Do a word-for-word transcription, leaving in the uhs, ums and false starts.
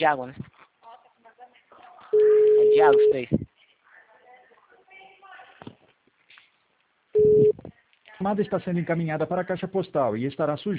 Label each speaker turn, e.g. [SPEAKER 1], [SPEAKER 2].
[SPEAKER 1] de água, né? É de água isso daí.
[SPEAKER 2] A chamada está sendo encaminhada para a caixa postal e estará sujeita